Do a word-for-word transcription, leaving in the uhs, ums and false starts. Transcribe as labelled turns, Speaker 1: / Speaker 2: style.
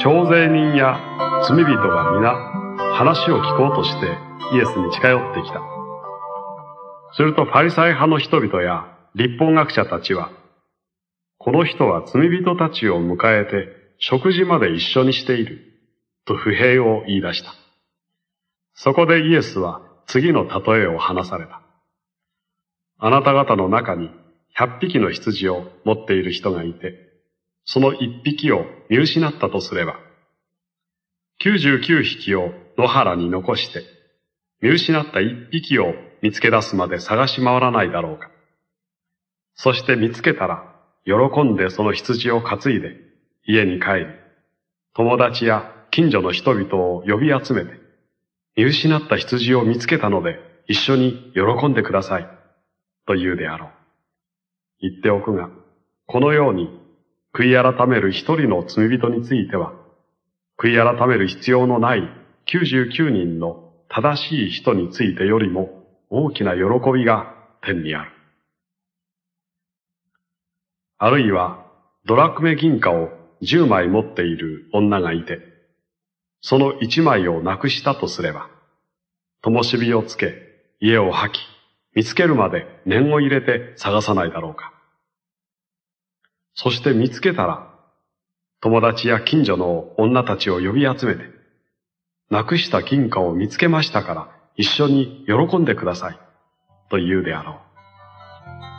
Speaker 1: 徴税人や罪人が皆話を聞こうとしてイエスに近寄ってきた。するとファリサイ派の人々や律法学者たちは、この人は罪人たちを迎えて食事まで一緒にしていると不平を言い出した。そこでイエスは次の例えを話された。あなた方の中に百匹の羊を持っている人がいて、その一匹を見失ったとすれば、九十九匹を野原に残して、見失った一匹を見つけ出すまで探し回らないだろうか。そして見つけたら、喜んでその羊を担いで家に帰り、友達や近所の人々を呼び集めて、見失った羊を見つけたので一緒に喜んでください、と言うであろう。言っておくが、このように悔い改める一人の罪人については、悔い改める必要のない九十九人の正しい人についてよりも大きな喜びが天にある。あるいはドラクメ銀貨を十枚持っている女がいて、その一枚をなくしたとすれば、灯火をつけ、家を掃き、見つけるまで念を入れて探さないだろうか。そして見つけたら、友達や近所の女たちを呼び集めて、なくした金貨を見つけましたから一緒に喜んでください、と言うであろう。